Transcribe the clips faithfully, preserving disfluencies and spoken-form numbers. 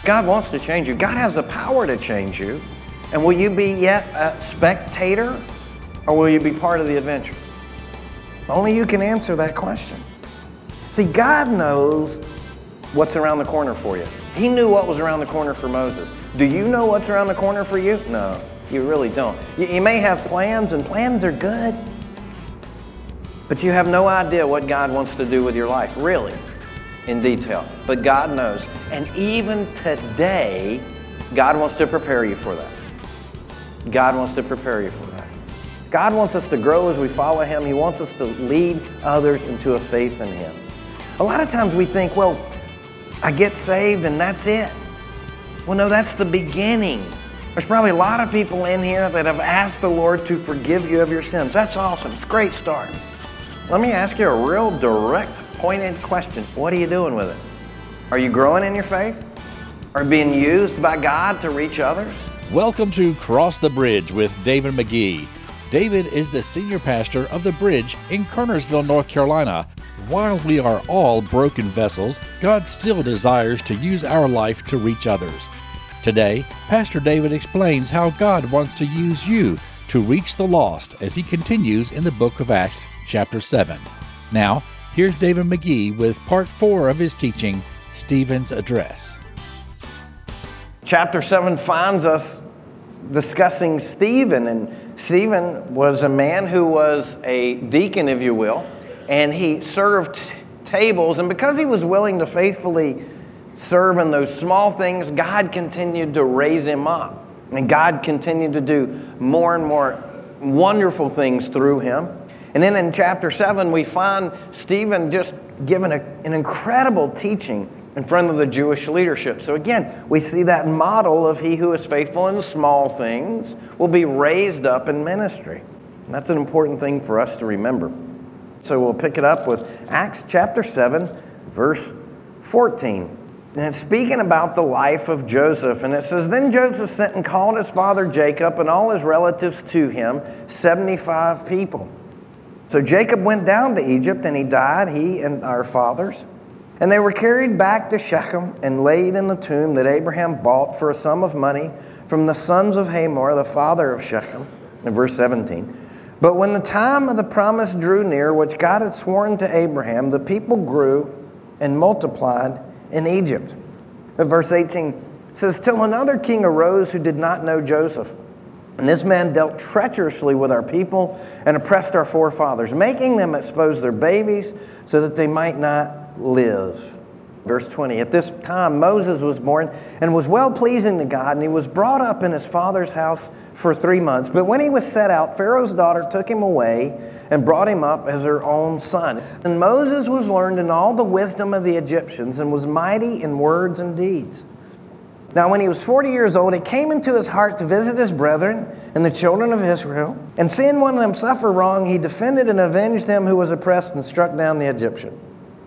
God wants to change you. God has the power to change you. And will you be yet a spectator, or will you be part of the adventure? Only you can answer that question. See, God knows what's around the corner for you. He knew what was around the corner for Moses. Do you know what's around the corner for you? No, you really don't. You, you may have plans, and plans are good, but you have no idea what God wants to do with your life, really, in detail. But God knows. And even today, God wants to prepare you for that. God wants to prepare you for that. God wants us to grow as we follow Him. He wants us to lead others into a faith in Him. A lot of times we think, well, I get saved and that's it. Well, no, that's the beginning. There's probably a lot of people in here that have asked the Lord to forgive you of your sins. That's awesome. It's a great start. Let me ask you a real direct, pointed question. What are you doing with it? Are you growing in your faith? Are you being used by God to reach others? Welcome to Cross the Bridge with David McGee. David is the senior pastor of The Bridge in Kernersville, North Carolina. While we are all broken vessels, God still desires to use our life to reach others. Today, Pastor David explains how God wants to use you to reach the lost as he continues in the book of Acts, chapter seven. Now, here's David McGee with part four of his teaching, Stephen's Address. Chapter seven finds us discussing Stephen, and Stephen was a man who was a deacon, if you will, and he served t- tables, and because he was willing to faithfully serve in those small things, God continued to raise him up, and God continued to do more and more wonderful things through him. And then in chapter seven, we find Stephen just given a, an incredible teaching in front of the Jewish leadership. So again, we see that model of he who is faithful in small things will be raised up in ministry. And that's an important thing for us to remember. So we'll pick it up with Acts chapter seven, verse fourteen. And it's speaking about the life of Joseph. And it says, Then Joseph sent and called his father Jacob and all his relatives to him, seventy-five people. So Jacob went down to Egypt, and he died, he and our fathers. And they were carried back to Shechem and laid in the tomb that Abraham bought for a sum of money from the sons of Hamor, the father of Shechem. In verse seventeen. But when the time of the promise drew near, which God had sworn to Abraham, the people grew and multiplied in Egypt. In verse eighteen it says, Till another king arose who did not know Joseph. And this man dealt treacherously with our people and oppressed our forefathers, making them expose their babies so that they might not live. Verse twenty, At this time Moses was born and was well-pleasing to God, and he was brought up in his father's house for three months. But when he was set out, Pharaoh's daughter took him away and brought him up as her own son. And Moses was learned in all the wisdom of the Egyptians and was mighty in words and deeds. Now when he was forty years old, it came into his heart to visit his brethren and the children of Israel. And seeing one of them suffer wrong, he defended and avenged him who was oppressed and struck down the Egyptian.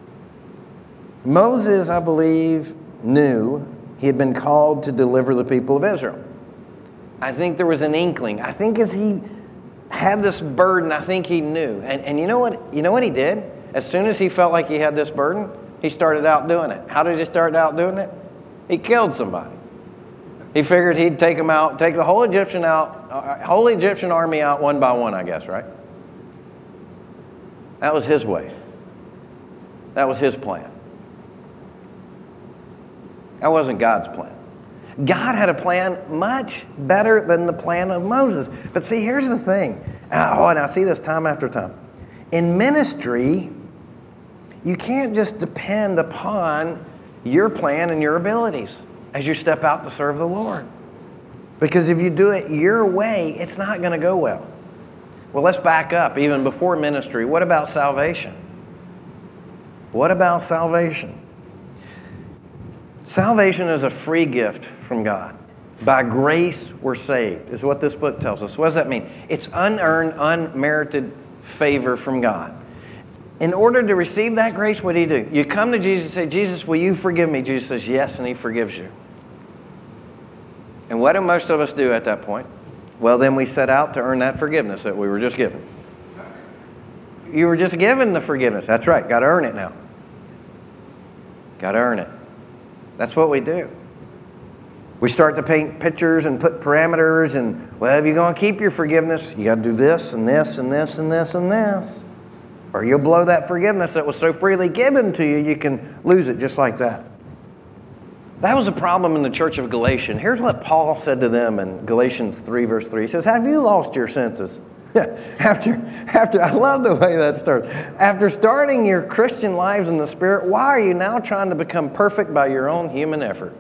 Moses, I believe, knew he had been called to deliver the people of Israel. I think there was an inkling. I think as he had this burden, I think he knew. And, and you know what? You know what he did? As soon as he felt like he had this burden, he started out doing it. How did he start out doing it? He killed somebody. He figured he'd take them out, take the whole Egyptian out, uh, whole Egyptian army out one by one, I guess, right? That was his way. That was his plan. That wasn't God's plan. God had a plan much better than the plan of Moses. But see, here's the thing. Oh, and I see this time after time. In ministry, you can't just depend upon your plan and your abilities as you step out to serve the Lord. Because if you do it your way, it's not going to go well. Well, let's back up even before ministry. What about salvation? What about salvation? Salvation is a free gift from God. By grace we're saved, is what this book tells us. What does that mean? It's unearned, unmerited favor from God. In order to receive that grace, what do you do? You come to Jesus and say, Jesus, will you forgive me? Jesus says, yes, and he forgives you. And what do most of us do at that point? Well, then we set out to earn that forgiveness that we were just given. You were just given the forgiveness. That's right. Got to earn it now. Got to earn it. That's what we do. We start to paint pictures and put parameters and, well, if you're going to keep your forgiveness, you got to do this and this and this and this and this. Or you'll blow that forgiveness that was so freely given to you, you can lose it just like that. That was a problem in the church of Galatia. Here's what Paul said to them in Galatians three, verse three. He says, have you lost your senses? after, after, I love the way that starts. After starting your Christian lives in the Spirit, why are you now trying to become perfect by your own human effort?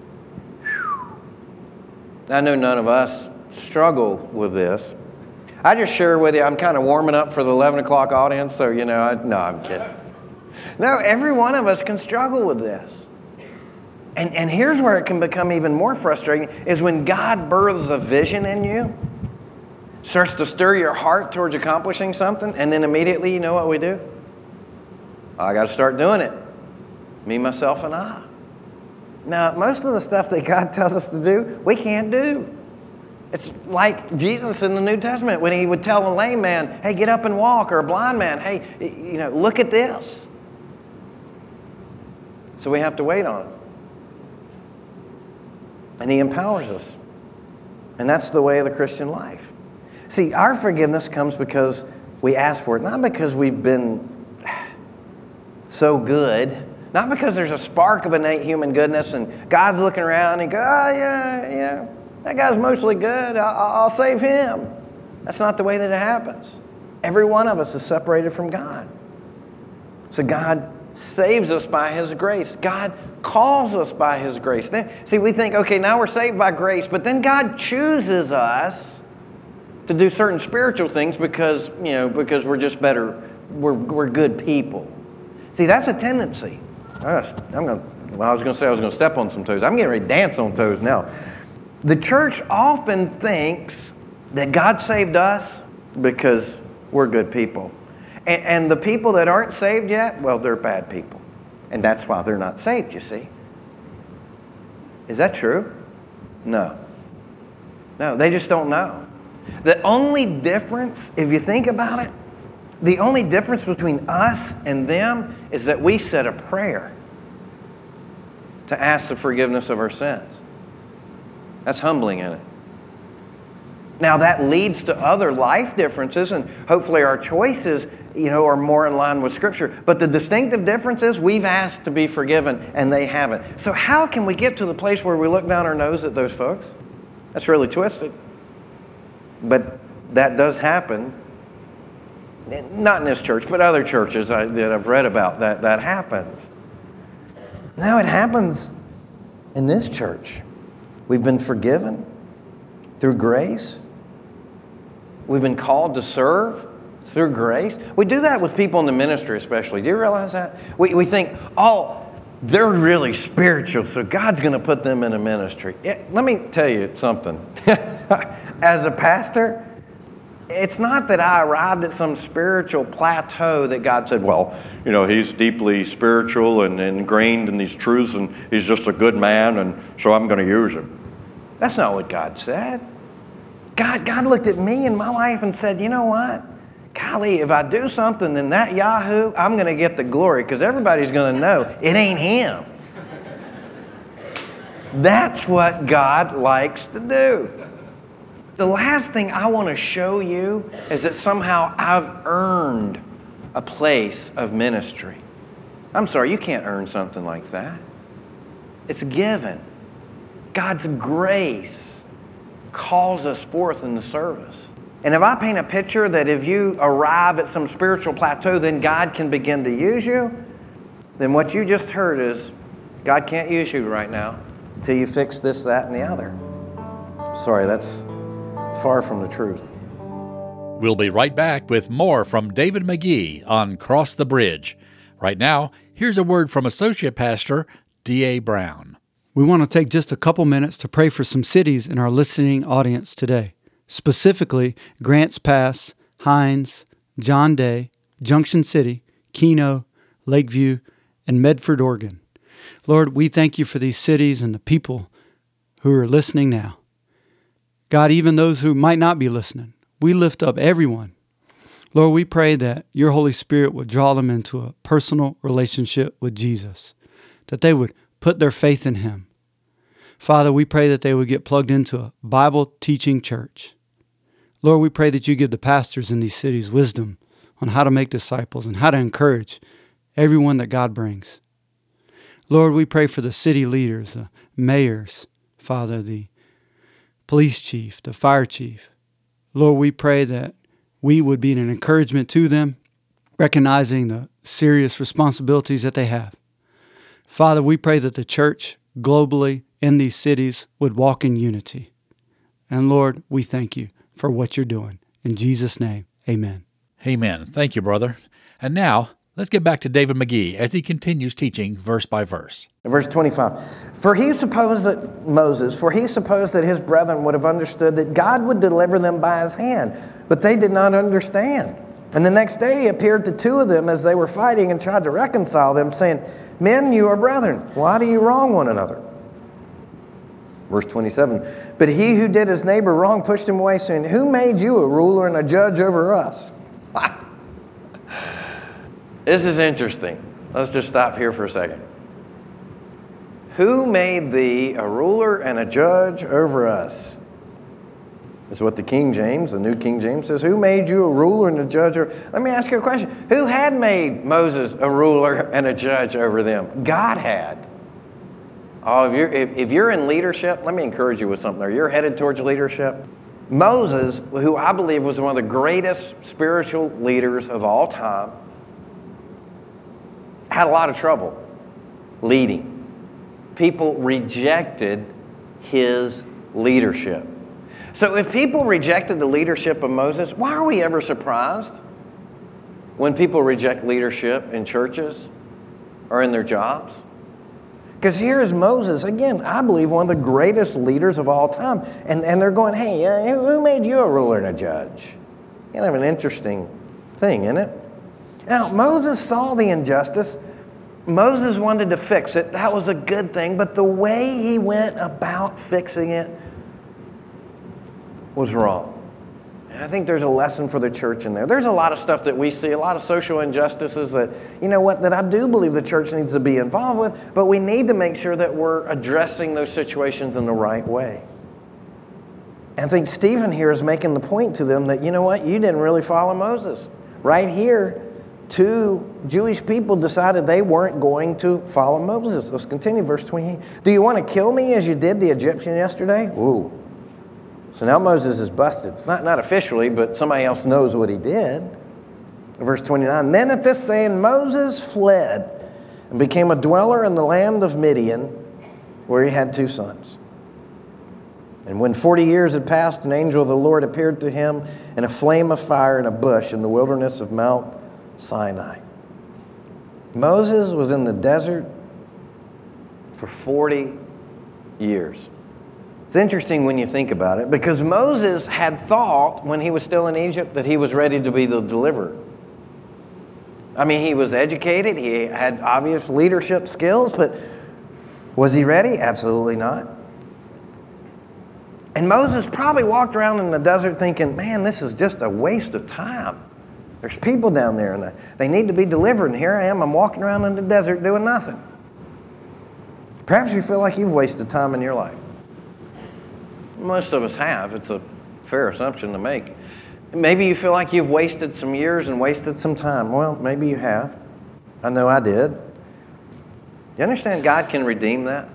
I know none of us struggle with this. I just share with you, I'm kind of warming up for the eleven o'clock audience, so, you know, I, no, I'm kidding. No, every one of us can struggle with this. And, and here's where it can become even more frustrating, is when God births a vision in you, starts to stir your heart towards accomplishing something, and then immediately, you know what we do? I got to start doing it. Me, myself, and I. Now, most of the stuff that God tells us to do, we can't do. It's like Jesus in the New Testament when he would tell a lame man, hey, get up and walk, or a blind man, hey, you know, look at this. So we have to wait on it. And he empowers us. And that's the way of the Christian life. See, our forgiveness comes because we ask for it, not because we've been so good, not because there's a spark of innate human goodness and God's looking around and goes, oh, yeah, yeah, that guy's mostly good. I'll, I'll save him. That's not the way that it happens. Every one of us is separated from God. So God saves us by his grace. God calls us by his grace. Then, see, we think, okay, now we're saved by grace, but then God chooses us to do certain spiritual things because, you know, because we're just better, we're, we're good people. See, that's a tendency. I'm going to, well, I was going to say I was going to step on some toes. I'm getting ready to dance on toes now. The church often thinks that God saved us because we're good people. And, and the people that aren't saved yet, well, they're bad people. And that's why they're not saved, you see. Is that true? No. No, they just don't know. The only difference, if you think about it, the only difference between us and them is that we said a prayer to ask the forgiveness of our sins. That's humbling, isn't it? Now that leads to other life differences, and hopefully our choices, you know, are more in line with Scripture. But the distinctive difference is we've asked to be forgiven, and they haven't. So how can we get to the place where we look down our nose at those folks? That's really twisted. But that does happen. Not in this church, but other churches I, that I've read about, that, that happens. Now it happens in this church. We've been forgiven through grace. We've been called to serve through grace. We do that with people in the ministry especially. Do you realize that? We, we think, oh, they're really spiritual, so God's going to put them in a ministry. It, let me tell you something. As a pastor, it's not that I arrived at some spiritual plateau that God said, well, you know, he's deeply spiritual and ingrained in these truths and he's just a good man and so I'm going to use him. That's not what God said. God, God looked at me in my life and said, you know what? Golly, if I do something in that Yahoo, I'm going to get the glory because everybody's going to know it ain't him. That's what God likes to do. The last thing I want to show you is that somehow I've earned a place of ministry. I'm sorry, you can't earn something like that. It's given. God's grace calls us forth in the service. And if I paint a picture that if you arrive at some spiritual plateau, then God can begin to use you, then what you just heard is God can't use you right now until you fix this, that, and the other. Sorry, that's far from the truth. We'll be right back with more from David McGee on Cross the Bridge. Right now, here's a word from Associate Pastor D A Brown. We want to take just a couple minutes to pray for some cities in our listening audience today. Specifically, Grants Pass, Hines, John Day, Junction City, Keno, Lakeview, and Medford, Oregon. Lord, we thank you for these cities and the people who are listening now. God, even those who might not be listening, we lift up everyone. Lord, we pray that your Holy Spirit would draw them into a personal relationship with Jesus, that they would put their faith in him. Father, we pray that they would get plugged into a Bible-teaching church. Lord, we pray that you give the pastors in these cities wisdom on how to make disciples and how to encourage everyone that God brings. Lord, we pray for the city leaders, the mayors, Father, the police chief, the fire chief. Lord, we pray that we would be an encouragement to them, recognizing the serious responsibilities that they have. Father, we pray that the church globally in these cities would walk in unity. And Lord, we thank you for what you're doing. In Jesus' name, amen. Amen. Thank you, brother. And now, let's get back to David McGee as he continues teaching verse by verse. Verse twenty-five. For he supposed that Moses, for he supposed that his brethren would have understood that God would deliver them by his hand, but they did not understand. And the next day he appeared to two of them as they were fighting and tried to reconcile them, saying, Men, you are brethren. Why do you wrong one another? Verse twenty-seven. But he who did his neighbor wrong pushed him away, saying, Who made you a ruler and a judge over us? This is interesting. Let's just stop here for a second. Who made thee a ruler and a judge over us? That's what the King James, the New King James says. Who made you a ruler and a judge over? Let me ask you a question. Who had made Moses a ruler and a judge over them? God had. Oh, if you're, if, if you're in leadership, let me encourage you with something there. You're headed towards leadership. Moses, who I believe was one of the greatest spiritual leaders of all time, had a lot of trouble leading. People rejected his leadership. So if people rejected the leadership of Moses, why are we ever surprised when people reject leadership in churches or in their jobs? Because here's Moses, again, I believe one of the greatest leaders of all time. And, and they're going, hey, uh, who made you a ruler and a judge? Kind of an interesting thing, isn't it? Now, Moses saw the injustice. Moses wanted to fix it. That was a good thing. But the way he went about fixing it was wrong. And I think there's a lesson for the church in there. There's a lot of stuff that we see, a lot of social injustices that, you know what, that I do believe the church needs to be involved with, but we need to make sure that we're addressing those situations in the right way. And I think Stephen here is making the point to them that, you know what, you didn't really follow Moses. Right here, two Jewish people decided they weren't going to follow Moses. Let's continue, verse twenty-eight. Do you want to kill me as you did the Egyptian yesterday? Ooh. So now Moses is busted. Not, not officially, but somebody else knows what he did. Verse twenty-nine, Then at this saying Moses fled and became a dweller in the land of Midian, where he had two sons. And when forty years had passed, an angel of the Lord appeared to him in a flame of fire in a bush in the wilderness of Mount Sinai. Moses was in the desert for forty years. It's interesting when you think about it, because Moses had thought when he was still in Egypt that he was ready to be the deliverer. I mean, he was educated, he had obvious leadership skills, but was he ready? Absolutely not. And Moses probably walked around in the desert thinking, man, this is just a waste of time. There's people down there and they need to be delivered, and here I am, I'm walking around in the desert doing nothing. Perhaps you feel like you've wasted time in your life. Most of us have. It's a fair assumption to make. Maybe you feel like you've wasted some years and wasted some time. Well, maybe you have. I know I did. You understand God can redeem that?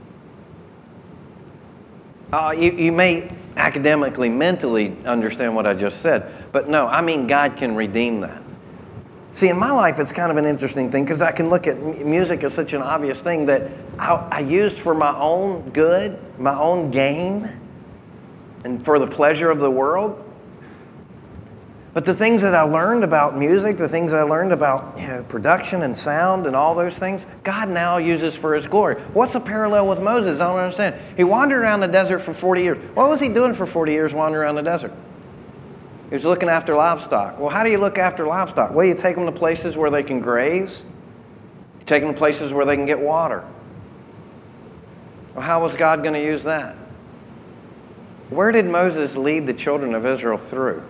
Uh, you, you may academically, mentally understand what I just said, but no, I mean God can redeem that. See, in my life, it's kind of an interesting thing because I can look at m- music as such an obvious thing that I, I used for my own good, my own gain, and for the pleasure of the world. But the things that I learned about music, the things I learned about, you know, production and sound and all those things, God now uses for His glory. What's the parallel with Moses? I don't understand. He wandered around the desert for forty years. What was he doing for forty years wandering around the desert? He was looking after livestock. Well, how do you look after livestock? Well, you take them to places where they can graze. You take them to places where they can get water. Well, how was God going to use that? Where did Moses lead the children of Israel through?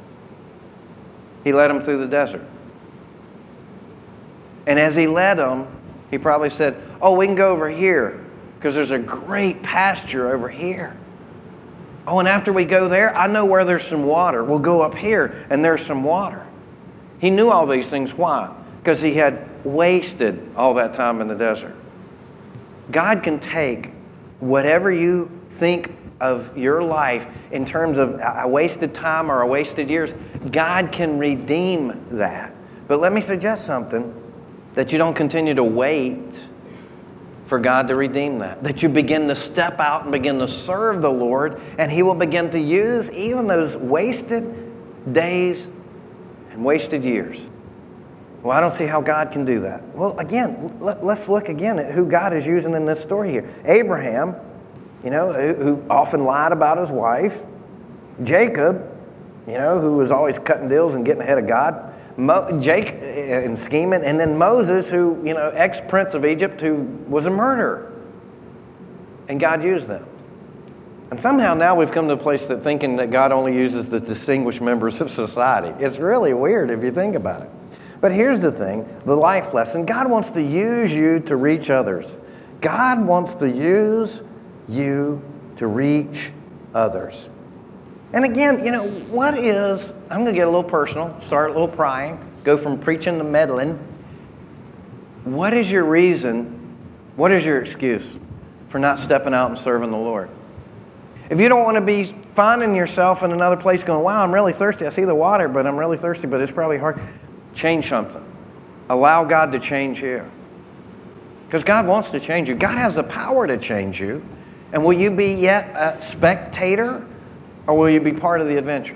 He led them through the desert. And as he led them, he probably said, oh, we can go over here because there's a great pasture over here. Oh, and after we go there, I know where there's some water. We'll go up here, and there's some water. He knew all these things. Why? Because he had wasted all that time in the desert. God can take whatever you think of your life in terms of a wasted time or a wasted years. God can redeem that. But let me suggest something, that you don't continue to wait for God to redeem that. That you begin to step out and begin to serve the Lord, and He will begin to use even those wasted days and wasted years. Well, I don't see how God can do that. Well, again, let, let's look again at who God is using in this story here. Abraham, you know, who, who often lied about his wife. Jacob, you know, who was always cutting deals and getting ahead of God. Mo, Jake and scheming. And then Moses, who, you know, ex-prince of Egypt, who was a murderer. And God used them. And somehow now we've come to a place that thinking that God only uses the distinguished members of society. It's really weird if you think about it. But here's the thing, the life lesson. God wants to use you to reach others. God wants to use you to reach others. And again, you know, what is, I'm going to get a little personal, start a little prying, go from preaching to meddling. What is your reason, what is your excuse for not stepping out and serving the Lord? If you don't want to be finding yourself in another place going, wow, I'm really thirsty. I see the water, but I'm really thirsty, but it's probably hard. Change something. Allow God to change you. Because God wants to change you. God has the power to change you. And will you be yet a spectator, or will you be part of the adventure?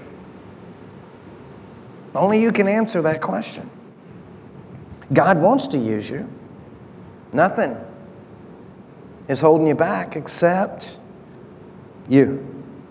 Only you can answer that question. God wants to use you. Nothing is holding you back except you.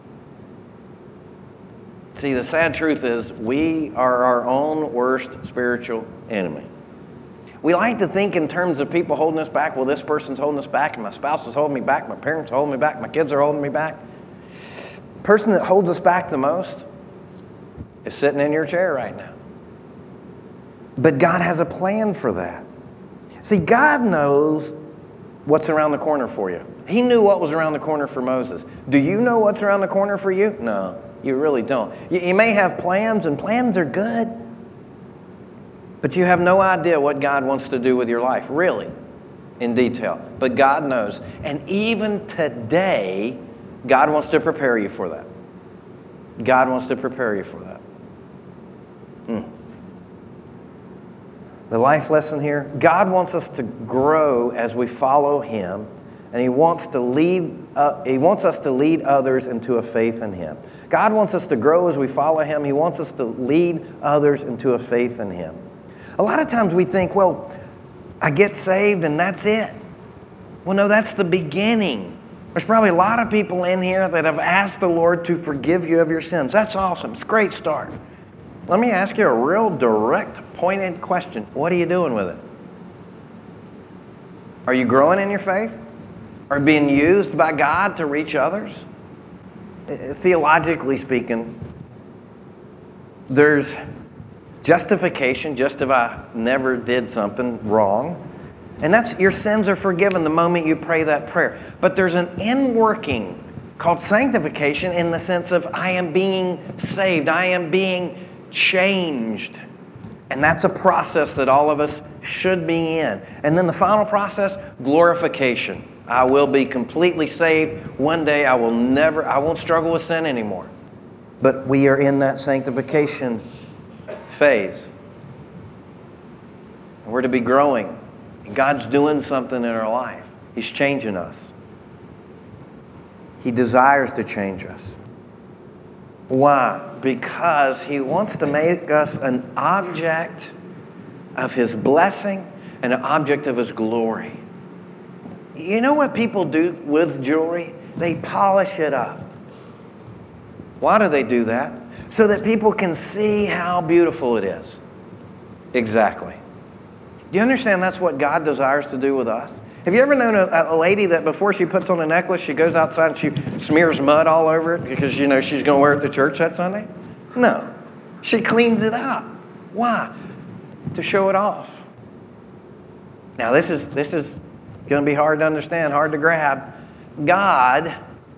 See, the sad truth is we are our own worst spiritual enemy. We like to think in terms of people holding us back. Well, this person's holding us back, and my spouse is holding me back, my parents are holding me back, my kids are holding me back. The person that holds us back the most is sitting in your chair right now. But God has a plan for that. See, God knows what's around the corner for you. He knew what was around the corner for Moses. Do you know what's around the corner for you? No, you really don't. You, you may have plans, and plans are good, but you have no idea what God wants to do with your life, really, in detail. But God knows. And even today, God wants to prepare you for that. God wants to prepare you for that. Mm. The life lesson here, God wants us to grow as we follow Him, and He wants to lead. Uh, he wants us to lead others into a faith in Him. God wants us to grow as we follow Him. He wants us to lead others into a faith in Him. A lot of times we think, well, I get saved and that's it. Well, no, that's the beginning. There's probably a lot of people in here that have asked the Lord to forgive you of your sins. That's awesome. It's a great start. Let me ask you a real direct, pointed question. What are you doing with it? Are you growing in your faith? Are you being used by God to reach others? Theologically speaking, there's justification, just if I never did something wrong. And that's, your sins are forgiven the moment you pray that prayer. But there's an inworking called sanctification in the sense of I am being saved. I am being changed. And that's a process that all of us should be in. And then the final process, glorification. I will be completely saved. One day I will never, I won't struggle with sin anymore. But we are in that sanctification phase. And we're to be growing. God's doing something in our life. He's changing us. He desires to change us. Why? Because He wants to make us an object of His blessing and an object of His glory. You know what people do with jewelry? They polish it up. Why do they do that? So that people can see how beautiful it is. Exactly. Do you understand that's what God desires to do with us? Have you ever known a, a lady that before she puts on a necklace, she goes outside and she smears mud all over it because, you know, she's going to wear it to church that Sunday? No. She cleans it up. Why? To show it off. Now, this is, this is It's going to be hard to understand, hard to grab. God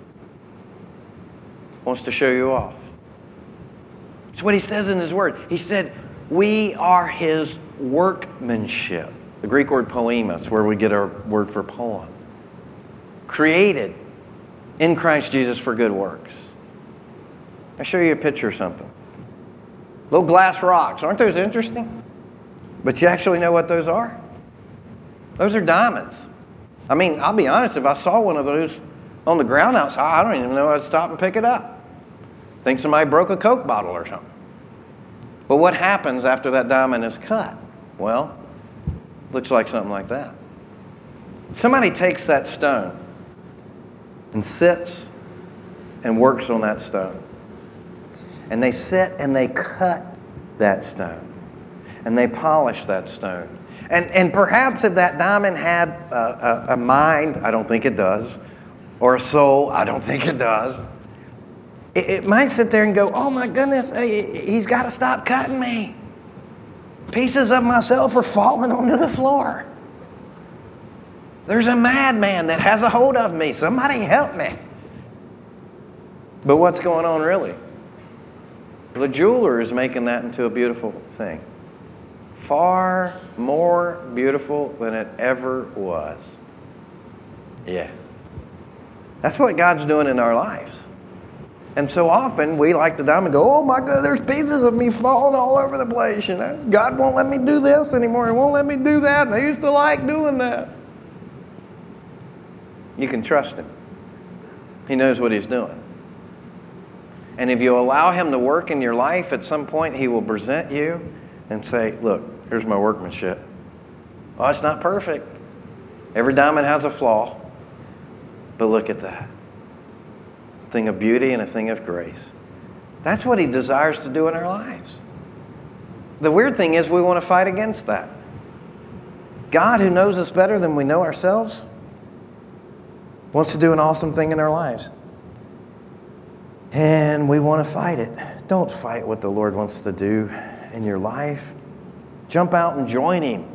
wants to show you off. It's what he says in his word. He said, we are his workmanship. The Greek word poema is where we get our word for poem. Created in Christ Jesus for good works. I'll show you a picture of something. Little glass rocks. Aren't those interesting? But you actually know what those are? Those are diamonds. I mean, I'll be honest, if I saw one of those on the ground outside, I don't even know I'd stop and pick it up. Think somebody broke a Coke bottle or something. But what happens after that diamond is cut? Well, looks like something like that. Somebody takes that stone and sits and works on that stone. And they sit and they cut that stone. And they polish that stone. And, and perhaps if that diamond had a, a, a mind, I don't think it does, or a soul, I don't think it does, it, it might sit there and go, oh my goodness, he's got to stop cutting me. Pieces of myself are falling onto the floor. There's a madman that has a hold of me. Somebody help me. But what's going on really? The jeweler is making that into a beautiful thing. Far more beautiful than it ever was. Yeah. That's what God's doing in our lives. And so often we like the diamond go, oh my God, there's pieces of me falling all over the place. You know, God won't let me do this anymore. He won't let me do that. And I used to like doing that. You can trust him. He knows what he's doing. And if you allow him to work in your life, at some point he will present you and say, look, here's my workmanship. Oh, it's not perfect. Every diamond has a flaw. But look at that. A thing of beauty and a thing of grace. That's what he desires to do in our lives. The weird thing is we want to fight against that. God, who knows us better than we know ourselves, wants to do an awesome thing in our lives. And we want to fight it. Don't fight what the Lord wants to do in your life. Jump out and join him.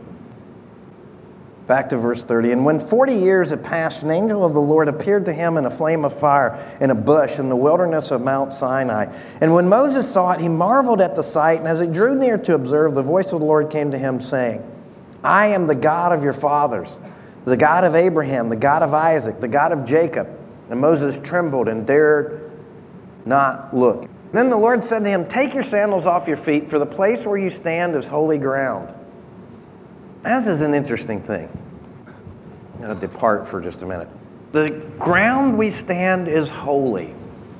Back to verse thirty. And when forty years had passed, an angel of the Lord appeared to him in a flame of fire in a bush in the wilderness of Mount Sinai. And when Moses saw it, he marveled at the sight. And as he drew near to observe, the voice of the Lord came to him, saying, I am the God of your fathers, the God of Abraham, the God of Isaac, the God of Jacob. And Moses trembled and dared not look. Then the Lord said to him, take your sandals off your feet, for the place where you stand is holy ground. This is an interesting thing. I'll depart for just a minute. The ground we stand is holy.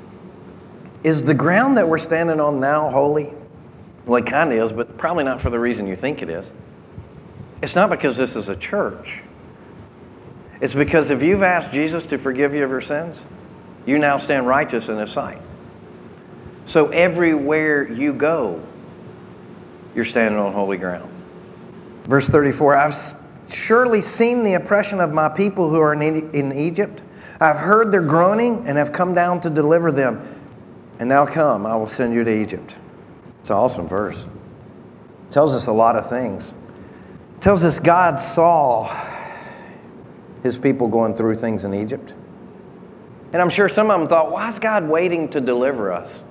Is the ground that we're standing on now holy? Well, it kind of is, but probably not for the reason you think it is. It's not because this is a church. It's because if you've asked Jesus to forgive you of your sins, you now stand righteous in his sight. So everywhere you go, you're standing on holy ground. Verse thirty-four, I've surely seen the oppression of my people who are in Egypt. I've heard their groaning and have come down to deliver them. And now come, I will send you to Egypt. It's an awesome verse. It tells us a lot of things. It tells us God saw his people going through things in Egypt. And I'm sure some of them thought, why is God waiting to deliver us?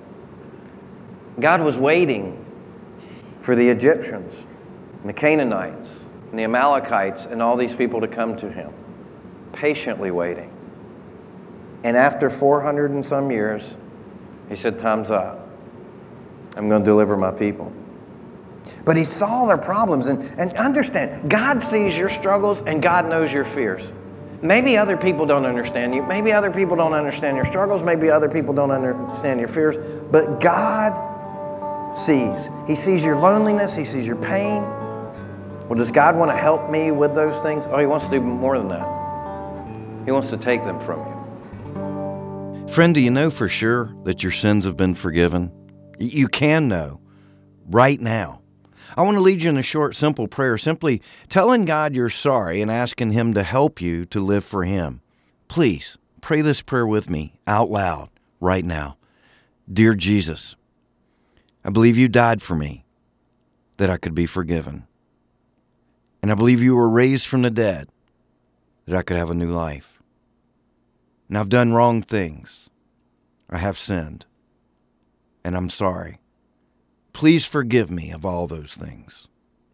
God was waiting for the Egyptians and the Canaanites and the Amalekites and all these people to come to him. Patiently waiting. And after four hundred and some years, he said, time's up. I'm going to deliver my people. But he saw their problems. And, and understand, God sees your struggles and God knows your fears. Maybe other people don't understand you. Maybe other people don't understand your struggles. Maybe other people don't understand your fears. But God sees. He sees your loneliness. He sees your pain. Well, does God want to help me with those things? Oh, he wants to do more than that. He wants to take them from you. Friend, do you know for sure that your sins have been forgiven? You can know right now. I want to lead you in a short, simple prayer, simply telling God you're sorry and asking him to help you to live for him. Please pray this prayer with me out loud right now. Dear Jesus, I believe you died for me that I could be forgiven. And I believe you were raised from the dead that I could have a new life. And I've done wrong things. I have sinned. And I'm sorry. Please forgive me of all those things.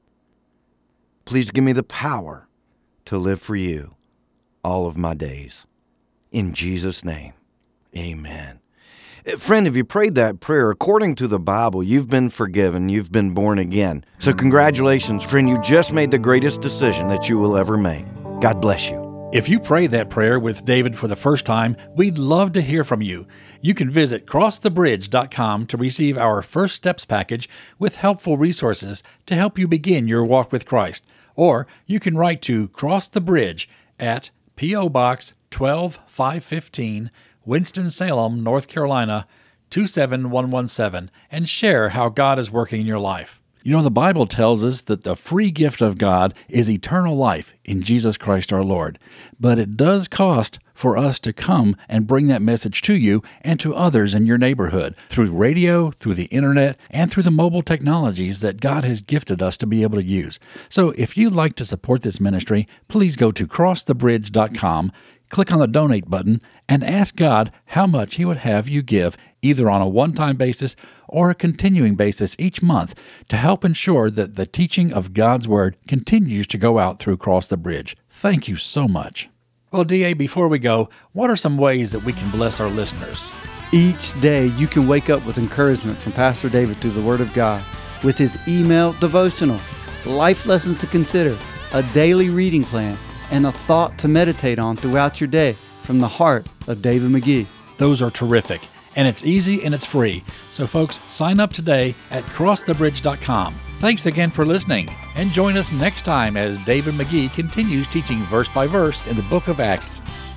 Please give me the power to live for you all of my days. In Jesus' name, amen. Friend, if you prayed that prayer, according to the Bible, you've been forgiven, you've been born again. So congratulations, friend, you just made the greatest decision that you will ever make. God bless you. If you prayed that prayer with David for the first time, we'd love to hear from you. You can visit cross the bridge dot com to receive our First Steps package with helpful resources to help you begin your walk with Christ. Or you can write to Cross the Bridge at P O. Box twelve five fifteen, Winston-Salem, North Carolina, two seven one one seven, and share how God is working in your life. You know, the Bible tells us that the free gift of God is eternal life in Jesus Christ our Lord. But it does cost for us to come and bring that message to you and to others in your neighborhood through radio, through the internet, and through the mobile technologies that God has gifted us to be able to use. So if you'd like to support this ministry, please go to cross the bridge dot com, click on the donate button, and ask God how much He would have you give, either on a one-time basis or a continuing basis each month, to help ensure that the teaching of God's Word continues to go out through Cross the Bridge. Thank you so much. Well, D A, before we go, what are some ways that we can bless our listeners? Each day you can wake up with encouragement from Pastor David through the Word of God with his email devotional, life lessons to consider, a daily reading plan, and a thought to meditate on throughout your day from the heart of David McGee. Those are terrific, and it's easy and it's free. So folks, sign up today at cross the bridge dot com. Thanks again for listening, and join us next time as David McGee continues teaching verse by verse in the book of Acts.